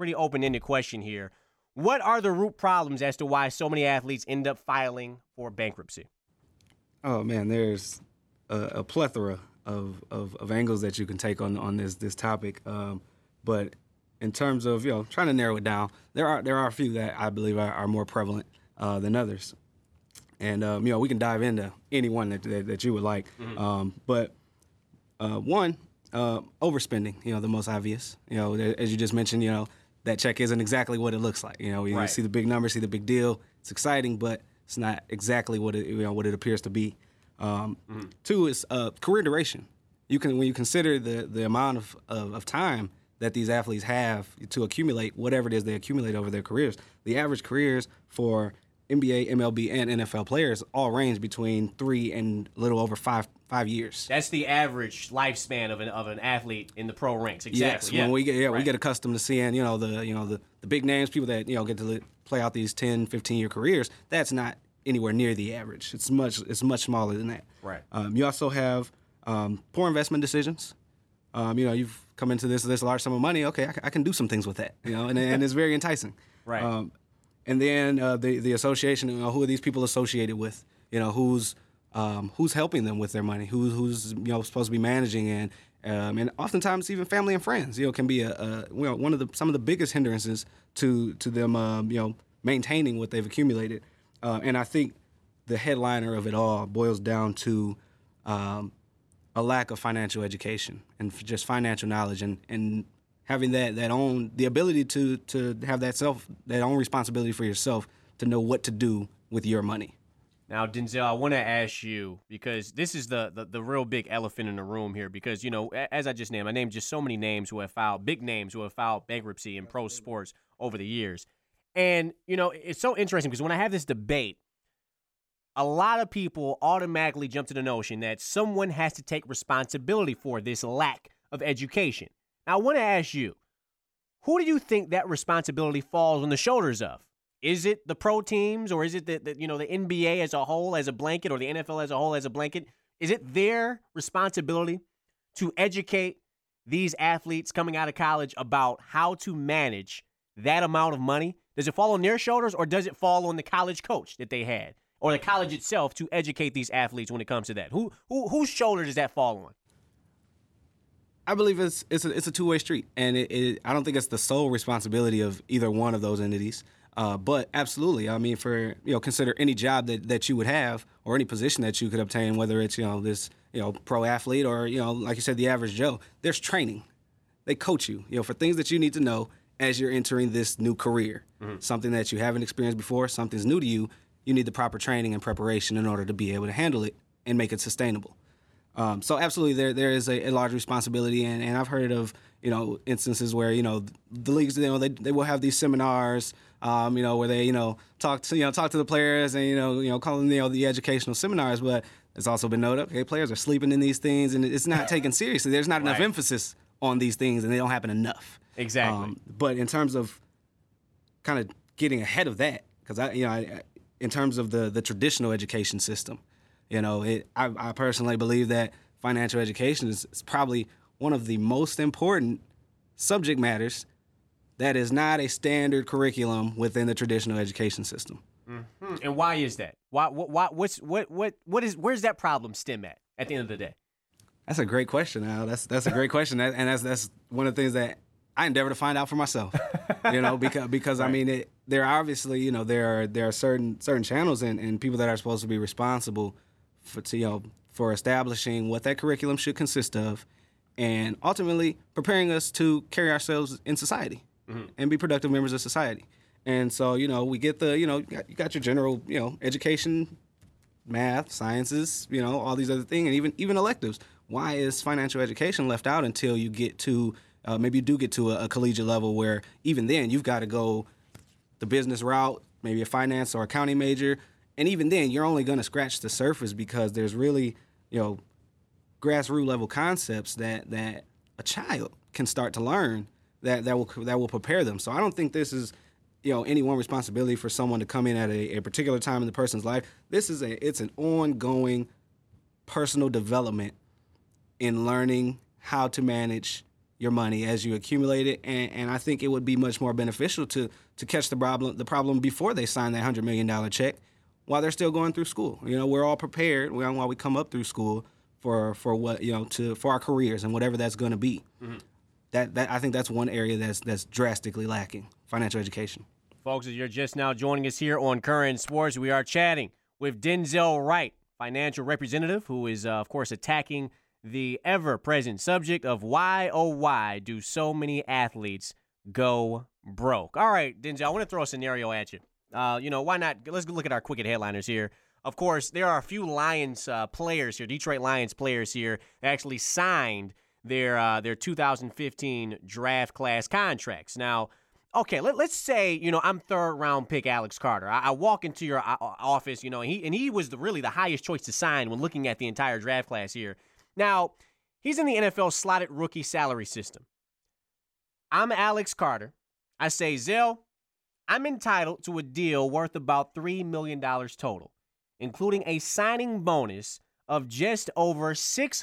pretty open-ended question here. What are the root problems as to why so many athletes end up filing for bankruptcy? Oh man, there's a plethora of angles that you can take on this topic. But in terms of trying to narrow it down, there are a few that I believe are more prevalent than others, and we can dive into any one that you would like. But one, overspending. The most obvious. As you just mentioned, that check isn't exactly what it looks like. You see the big number, see the big deal. It's exciting, but it's not exactly what it appears to be. Two is career duration. When you consider the amount of time that these athletes have to accumulate whatever it is they accumulate over their careers, the average careers for NBA, MLB, and NFL players all range between 3 and a little over 5 years. That's the average lifespan of an athlete in the pro ranks. Exactly. Yes, when we get accustomed to seeing the big names, people that get to play out these 10, 15-year careers. That's not anywhere near the average. It's much smaller than that. Right. You also have poor investment decisions. You've come into this large sum of money. Okay, I can do some things with that. And it's very enticing. Right. And then the association. Who are these people associated with? Who's helping them with their money? Who's supposed to be managing and oftentimes even family and friends. Can be some of the biggest hindrances to them maintaining what they've accumulated. And I think the headliner of it all boils down to a lack of financial education and just financial knowledge and having the ability to have that own responsibility for yourself to know what to do with your money. Now, Denzel, I want to ask you, because this is the real big elephant in the room here, because, as I just named, I named just so many names big names who have filed bankruptcy in pro sports over the years. And, it's so interesting because when I have this debate, a lot of people automatically jump to the notion that someone has to take responsibility for this lack of education. Now, I want to ask you, who do you think that responsibility falls on the shoulders of? Is it the pro teams, or is it the NBA as a whole as a blanket, or the NFL as a whole as a blanket? Is it their responsibility to educate these athletes coming out of college about how to manage that amount of money? Does it fall on their shoulders, or does it fall on the college coach that they had, or the college itself to educate these athletes when it comes to that? Whose shoulder does that fall on? I believe it's a two-way street, and I don't think it's the sole responsibility of either one of those entities. But absolutely, I mean, consider any job that you would have or any position that you could obtain, whether it's this pro athlete or like you said, the average Joe. There's training. They coach you for things that you need to know as you're entering this new career. Mm-hmm. Something that you haven't experienced before, something's new to you. You need the proper training and preparation in order to be able to handle it and make it sustainable. So absolutely, there is a large responsibility, and I've heard of instances where the leagues they will have these seminars where they talk to the players and call them the educational seminars, but it's also been noted players are sleeping in these things and it's not taken seriously. There's not enough emphasis on these things and they don't happen enough. Exactly. But in terms of kind of getting ahead of that, because in terms of the traditional education system. I personally believe that financial education is probably one of the most important subject matters that is not a standard curriculum within the traditional education system. Mm-hmm. And why is that? Where's that problem stem at the end of the day? That's a great question, Al. That's a great question, and that's one of the things that I endeavor to find out for myself. Because right. I mean, there are obviously there are certain channels and people that are supposed to be responsible for establishing what that curriculum should consist of, and ultimately preparing us to carry ourselves in society and be productive members of society. And so we get you got your general education, math, sciences, all these other things, and even electives. Why is financial education left out until you get to maybe you do get to a collegiate level where even then you've got to go the business route, maybe a finance or accounting major. And even then, you're only going to scratch the surface because there's really, grassroots level concepts that a child can start to learn that will prepare them. So I don't think this is, any one responsibility for someone to come in at a particular time in the person's life. It's an ongoing personal development in learning how to manage, your money as you accumulate it, and I think it would be much more beneficial to catch the problem before they sign that $100 million check, while they're still going through school. We're all prepared while we come up through school for what for our careers and whatever that's going to be. Mm-hmm. That I think that's one area that's drastically lacking: financial education. Folks, as you're just now joining us here on Current Sports, we are chatting with Denzel Wright, financial representative, who is, of course, attacking the ever-present subject of why, oh, why do so many athletes go broke? All right, Denzel, I want to throw a scenario at you. Why not? Let's look at our quick headliners here. Of course, there are a few Lions players here, Detroit Lions players here, that actually signed their 2015 draft class contracts. Now, okay, let's say, I'm third-round pick Alex Carter. I walk into your office, and he was really the highest choice to sign when looking at the entire draft class here. Now, he's in the NFL slotted rookie salary system. I'm Alex Carter. I say, Zell, I'm entitled to a deal worth about $3 million total, including a signing bonus of just over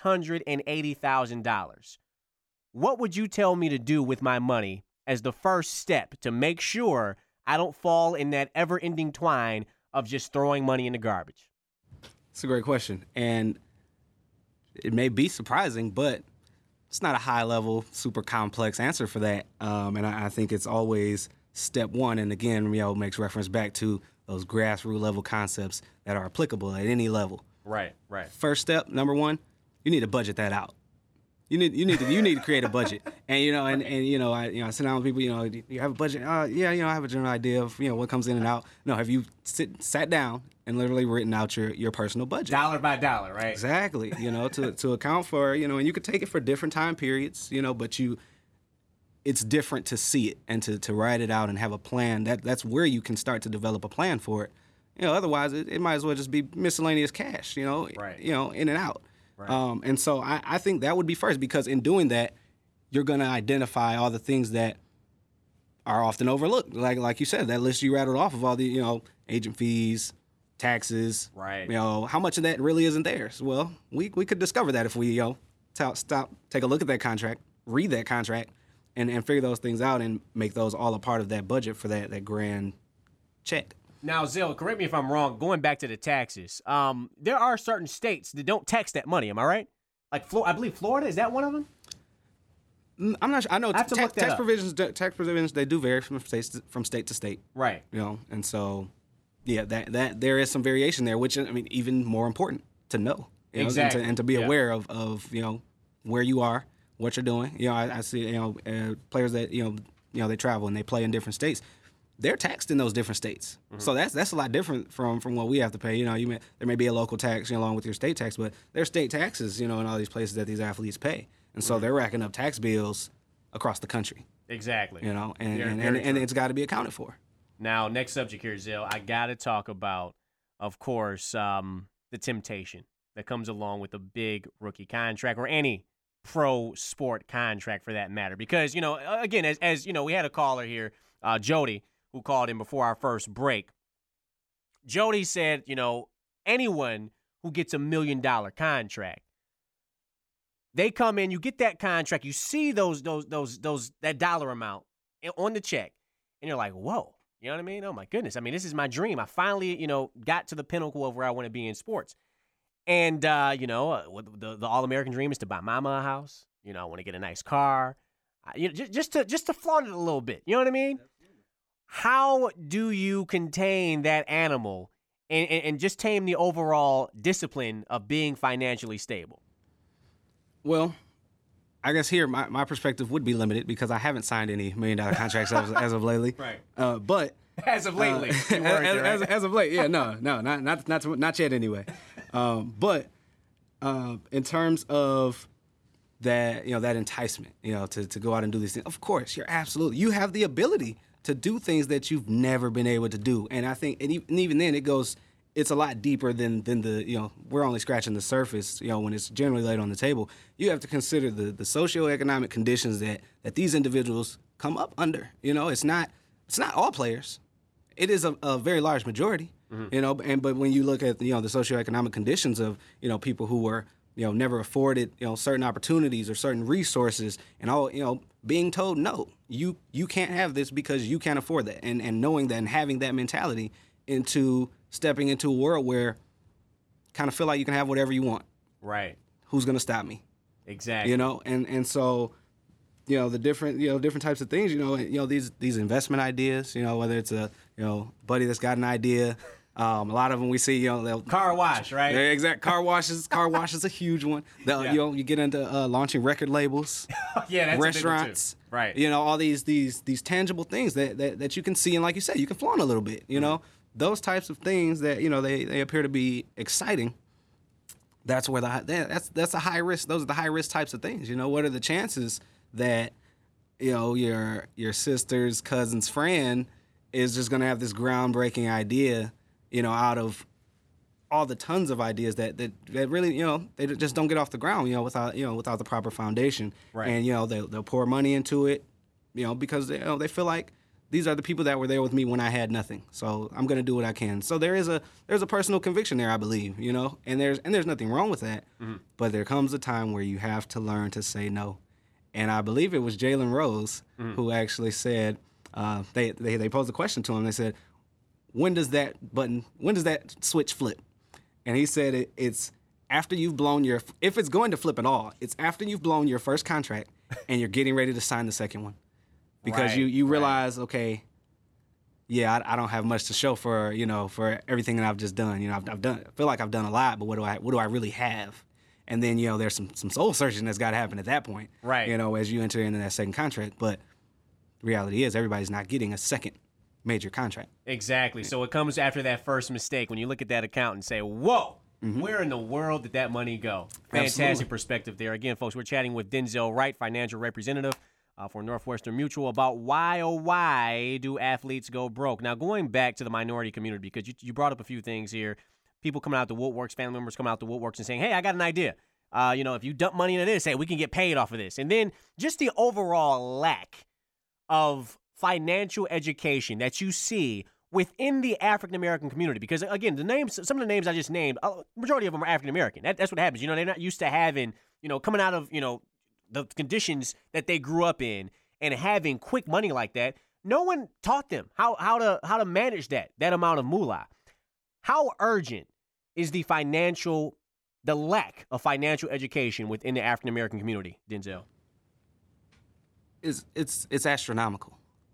$680,000. What would you tell me to do with my money as the first step to make sure I don't fall in that ever-ending twine of just throwing money in the garbage? It's a great question, and it may be surprising, but it's not a high-level, super complex answer for that. And I think it's always step one, and again, makes reference back to those grassroots level concepts that are applicable at any level. Right. First step, number one, you need to budget that out. You need to create a budget, and I sit down with people. You have a budget. I have a general idea of what comes in and out. No, have you sat down and literally written out your personal budget, dollar by dollar, right? Exactly. To account for and you could take it for different time periods. But it's different to see it and to write it out and have a plan. That's where you can start to develop a plan for it. Otherwise it might as well just be miscellaneous cash. Right. In and out. Right. And so I think that would be first, because in doing that, you're going to identify all the things that are often overlooked. Like you said, that list you rattled off of all the, agent fees, taxes. Right. How much of that really isn't theirs? Well, we could discover that if we, take a look at that contract, read that contract, and figure those things out and make those all a part of that budget for that grand check. Now, Zell, correct me if I'm wrong, going back to the taxes, there are certain states that don't tax that money, am I right? Like, I believe Florida, is that one of them? I'm not sure. I know I have to look that tax up. provisions, they do vary from state to state. Right. And so, yeah, that there is some variation there, which, even more important to know. Exactly. And to be aware of where you are, what you're doing. I see, players that, they travel and they play in different states. They're taxed in those different states. Mm-hmm. So that's a lot different from what we have to pay. There may be a local tax along with your state tax, but there's state taxes, in all these places that these athletes pay. And so they're racking up tax bills across the country. Exactly. And it's got to be accounted for. Now, next subject here, Zell, I got to talk about, of course, the temptation that comes along with a big rookie contract or any pro sport contract for that matter. Because, again, as we had a caller here, Jody, who called in before our first break. Jody said, anyone who gets $1 million contract, they come in, you get that contract, you see that dollar amount on the check, and you're like, whoa, you know what I mean? Oh my goodness. This is my dream. I finally, got to the pinnacle of where I want to be in sports. And, the All-American dream is to buy mama a house. I want to get a nice car. Just to flaunt it a little bit. You know what I mean? How do you contain that animal and just tame the overall discipline of being financially stable? Well, I guess here my perspective would be limited because I haven't signed any $1 million contracts as of lately. Right. But as of lately, as of late, yeah, no, not yet anyway. But in terms of that, that enticement, to go out and do these things, of course, you have the ability to do things that you've never been able to do. And I think, and even then it's a lot deeper than the, we're only scratching the surface, when it's generally laid on the table. You have to consider the socioeconomic conditions that these individuals come up under. It's not all players. It is a very large majority, but when you look at, the socioeconomic conditions of, people who were never afforded, certain opportunities or certain resources, and all, being told no, you can't have this because you can't afford that, and knowing that and having that mentality into stepping into a world where kind of feel like you can have whatever you want. Right. Who's gonna stop me? Exactly. And so, the different types of things, these investment ideas, whether it's a buddy that's got an idea. A lot of them we see, car wash, right? Yeah, exact car washes. Car wash is a huge one. You get into launching record labels, that's restaurants, a big one too. Right? All these tangible things that you can see, and like you said, you can flaunt a little bit. Those types of things that they appear to be exciting. That's where that's a high risk. Those are the high risk types of things. What are the chances that your sister's cousin's friend is just gonna have this groundbreaking idea? Out of all the tons of ideas that really, they just don't get off the ground, without the proper foundation. Right. And, they'll pour money into it, because they feel like these are the people that were there with me when I had nothing. So I'm going to do what I can. So there's a personal conviction there, I believe, and there's nothing wrong with that. Mm-hmm. But there comes a time where you have to learn to say no. And I believe it was Jalen Rose who actually said, they posed a question to him. They said, when does that switch flip? And he said it's after you've blown if it's going to flip at all, it's after you've blown your first contract and you're getting ready to sign the second one. Because you realize, okay, yeah, I don't have much to show for everything that I've just done. I've done, I feel like I've done a lot, but what do I really have? And then, there's some soul searching that's got to happen at that point. Right. As you enter into that second contract. But the reality is everybody's not getting a second major contract. Exactly. So it comes after that first mistake when you look at that account and say, whoa, where in the world did that money go? Fantastic Absolutely. Perspective there. Again, folks, we're chatting with Denzel Wright, financial representative for Northwestern Mutual, about why do athletes go broke? Now, going back to the minority community, because you brought up a few things here. People coming out the woodworks, family members coming out the woodworks and saying, hey, I got an idea. If you dump money into this, hey, we can get paid off of this. And then just the overall lack of financial education that you see within the African-American community. Because, again, some of the names I just named, majority of them are African-American. That's what happens. They're not used to having, coming out of, the conditions that they grew up in and having quick money like that. No one taught them how to manage that amount of moolah. How urgent is the lack of financial education within the African-American community, Denzel? It's astronomical.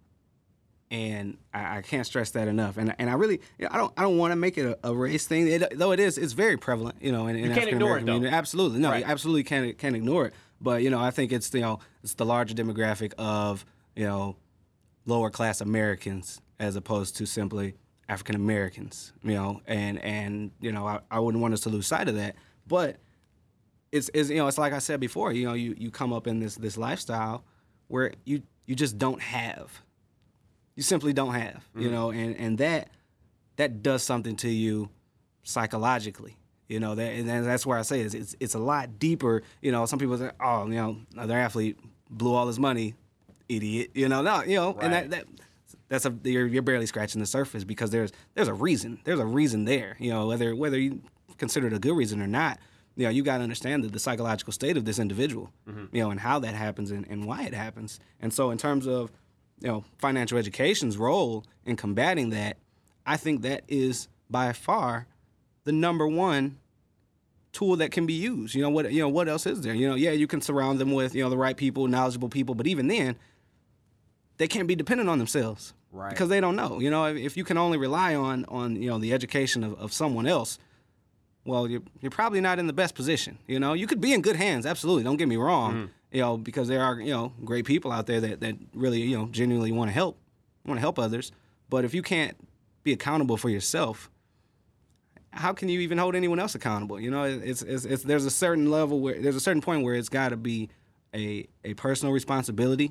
And I can't stress that enough. And I really, I don't want to make it a race thing, though it's very prevalent, in you can't ignore it, though. Absolutely. No, right. You absolutely can't ignore it. But, I think it's, it's the larger demographic of, lower class Americans as opposed to simply African Americans, and I wouldn't want us to lose sight of that. But it's like I said before, you come up in this lifestyle where you just don't have. You simply don't have, and that does something to you psychologically, and that's where I say it's a lot deeper. Some people say, oh, another athlete blew all his money, idiot, right. And you're barely scratching the surface because there's a reason there, whether you consider it a good reason or not. You got to understand the psychological state of this individual, and how that happens and why it happens. And so in terms of financial education's role in combating that, I think that is by far the number one tool that can be used. What else is there? You can surround them with, the right people, knowledgeable people, but even then, they can't be dependent on themselves. Right. Because they don't know. If you can only rely on the education of someone else, well, you're probably not in the best position. You could be in good hands, absolutely. Don't get me wrong. Because there are great people out there that really genuinely want to help others. But if you can't be accountable for yourself, how can you even hold anyone else accountable? There's a certain level where there's a certain point where it's got to be a personal responsibility.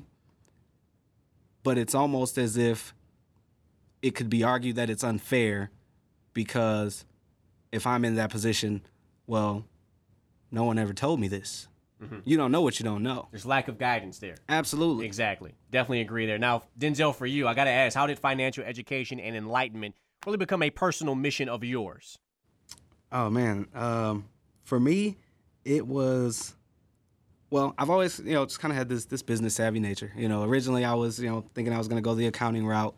But it's almost as if it could be argued that it's unfair because if I'm in that position, well, no one ever told me this. Mm-hmm. You don't know what you don't know. There's lack of guidance there. Absolutely. Exactly. Definitely agree there. Now, Denzel, for you, I got to ask, how did financial education and enlightenment really become a personal mission of yours? Oh, man. For me, It was, well, I've always, just kind of had this business savvy nature. Originally I was, thinking I was going to go the accounting route.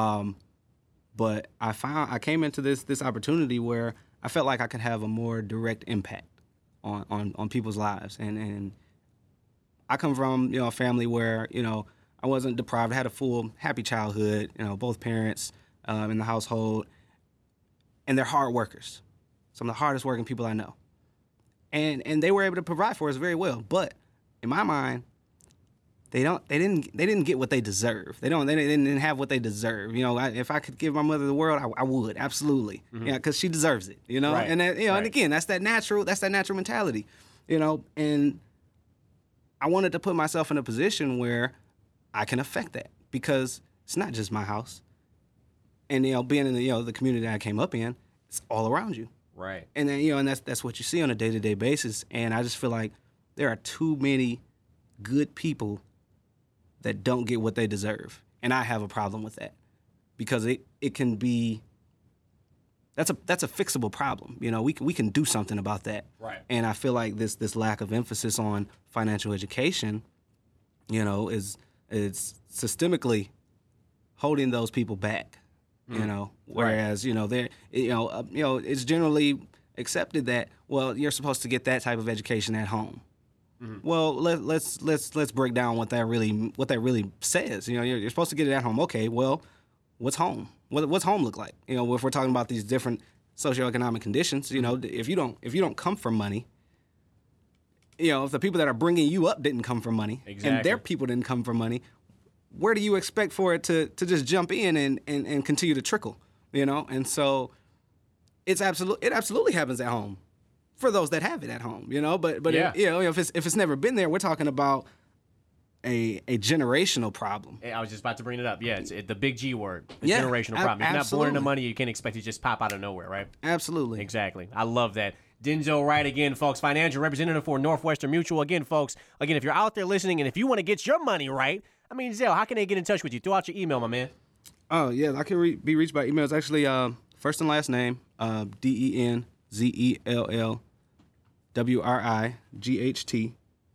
But I came into this opportunity where I felt like I could have a more direct impact on people's lives. And I come from, a family where, I wasn't deprived. I had a full, happy childhood, both parents in the household. And they're hard workers. Some of the hardest working people I know. And they were able to provide for us very well. But in my mind, they didn't get what they deserve. They didn't have what they deserve. If I could give my mother the world, I would, absolutely. Mm-hmm. Yeah, because she deserves it. Right. And that, right. And again, that's that natural mentality. And I wanted to put myself in a position where I can affect that, because it's not just my house. And being in the community that I came up in, it's all around you. Right. And then and that's what you see on a day-to-day basis. And I just feel like there are too many good people that don't get what they deserve. And I have a problem with that, because it can be, that's a fixable problem. We can do something about that. Right. And I feel like this lack of emphasis on financial education, is systemically holding those people back. Whereas they're it's generally accepted that, well, you're supposed to get that type of education at home. Mm-hmm. Well, let's break down what that really says. You're supposed to get it at home. Okay, well, what's home? What's home look like? If we're talking about these different socioeconomic conditions, if you don't come from money, if the people that are bringing you up didn't come from money, exactly. and their people didn't come from money, where do you expect for it to just jump in and continue to trickle? And so it absolutely happens at home for those that have it at home. But yeah. If it's never been there, we're talking about a generational problem. I was just about to bring it up. Yeah, it's the big G word, the Yeah, generational problem. If you're not absolutely. born into money, you can't expect it to just pop out of nowhere, right? Absolutely. Exactly. I love that. Denzel Wright again, folks, financial representative for Northwestern Mutual. Again, folks, if you're out there listening and if you want to get your money right, Zell, how can they get in touch with you? Throw out your email, my man. Oh, yeah, I can be reached by email. It's actually first and last name, DENZELLWRIGHT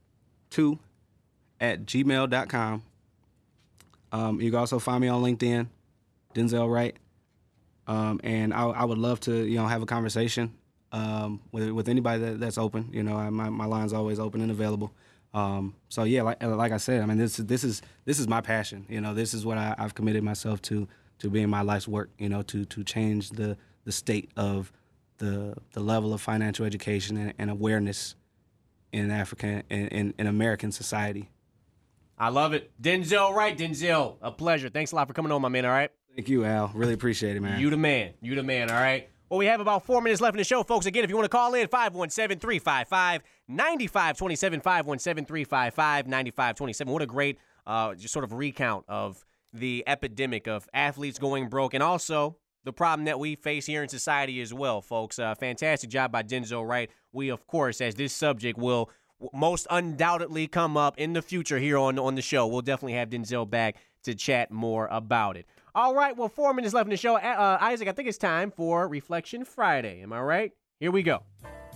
2@gmail.com. You can also find me on LinkedIn, Denzel Wright. And I would love to, have a conversation with anybody that's open. My line's always open and available. So yeah, like I said, this is my passion. This is what I've committed myself to being my life's work. To change the state of the level of financial education and awareness in African in American society. I love it. Denzel Wright. Denzel, a pleasure. Thanks a lot for coming on, my man, all right? Thank you, Al. Really appreciate it, man. You the man, all right? Well, we have about 4 minutes left in the show, folks. Again, if you want to call in, 517-355-9527, 517-355-9527. What a great just sort of recount of the epidemic of athletes going broke and also the problem that we face here in society as well, folks. Fantastic job by Denzel Wright. We, of course, as this subject will most undoubtedly come up in the future here on the show, we'll definitely have Denzel back to chat more about it. All right, well, 4 minutes left in the show. Isaac, I think it's time for Reflection Friday. Am I right? Here we go.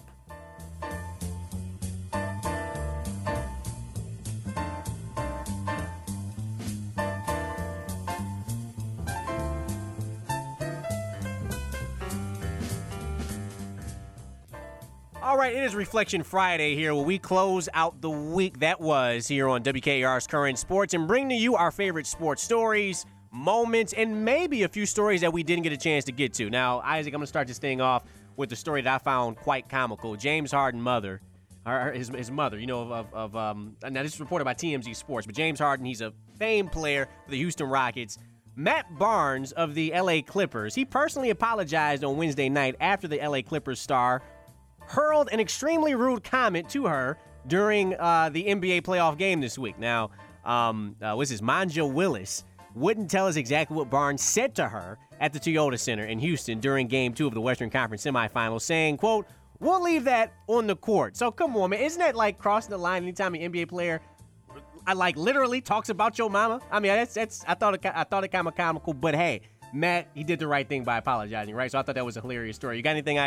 All right, it is Reflection Friday here where we close out the week that was here on WKR's Current Sports and bring to you our favorite sports stories, moments, and maybe a few stories that we didn't get a chance to get to. Now, Isaac, I'm going to start this thing off with the story that I found quite comical. James Harden's mother, his mother, now this is reported by TMZ Sports, but James Harden, he's a famed player for the Houston Rockets. Matt Barnes of the LA Clippers, he personally apologized on Wednesday night after the LA Clippers star hurled an extremely rude comment to her during the NBA playoff game this week. Now, Manja Willis wouldn't tell us exactly what Barnes said to her at the Toyota Center in Houston during Game 2 of the Western Conference semifinals, saying, quote, "We'll leave that on the court." So come on, man. Isn't that like crossing the line anytime an NBA player literally talks about your mama? I thought it kind of comical, but hey, Matt, he did the right thing by apologizing, right? So I thought that was a hilarious story. You got anything, Isaac?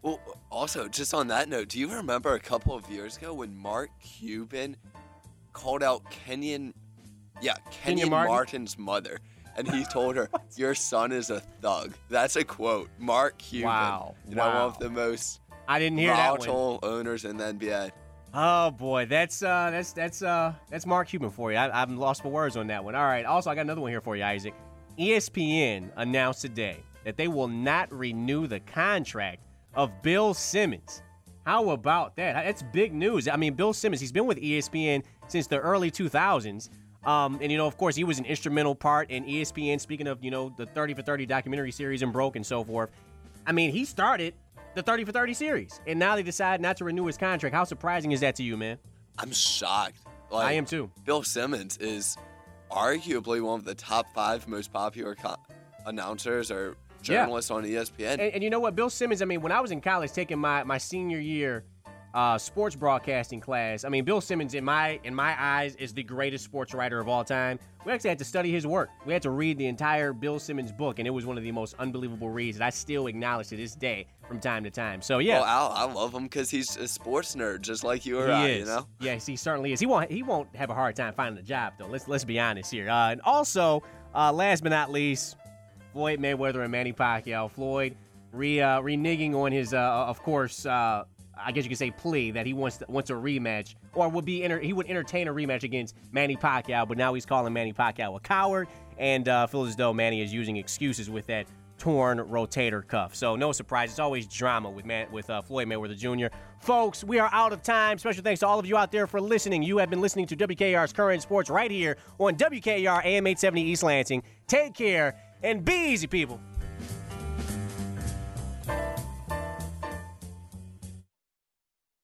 Well, also, just on that note, do you remember a couple of years ago when Mark Cuban called out Kenyon Martin's mother, and he told her, "Your son is a thug." That's a quote. Mark Cuban. Wow. One of the most I didn't hear that one. volatile owners in the NBA. Oh boy, that's Mark Cuban for you. I'm lost for words on that one. All right. Also, I got another one here for you, Isaac. ESPN announced today that they will not renew the contract of Bill Simmons. How about that? That's big news. I mean, Bill Simmons, he's been with ESPN since the early 2000s. And, of course, he was an instrumental part in ESPN, speaking of, the 30 for 30 documentary series and Broke and so forth. I mean, he started the 30 for 30 series, and now they decide not to renew his contract. How surprising is that to you, man? I'm shocked. I am too. Bill Simmons is arguably one of the top 5 most popular announcers or journalists on ESPN. And you know what? Bill Simmons, I mean, when I was in college taking my senior year sports broadcasting class, I mean, Bill Simmons, in my eyes, is the greatest sports writer of all time. We actually had to study his work. We had to read the entire Bill Simmons book, and it was one of the most unbelievable reads that I still acknowledge to this day from time to time. So, yeah. Well, Al, I love him because he's a sports nerd, just like you or I, you know? Yes, he certainly is. He won't have a hard time finding a job, though. Let's be honest here. And also, last but not least, Floyd Mayweather and Manny Pacquiao. Floyd reneging on his, of course, I guess you could say plea that he wants a rematch, or he would entertain a rematch against Manny Pacquiao, but now he's calling Manny Pacquiao a coward, and feels as though Manny is using excuses with that torn rotator cuff. So no surprise, it's always drama with Floyd Mayweather Jr. Folks, we are out of time. Special thanks to all of you out there for listening. You have been listening to WKR's Current Sports right here on WKR AM 870 East Lansing. Take care and be easy, people.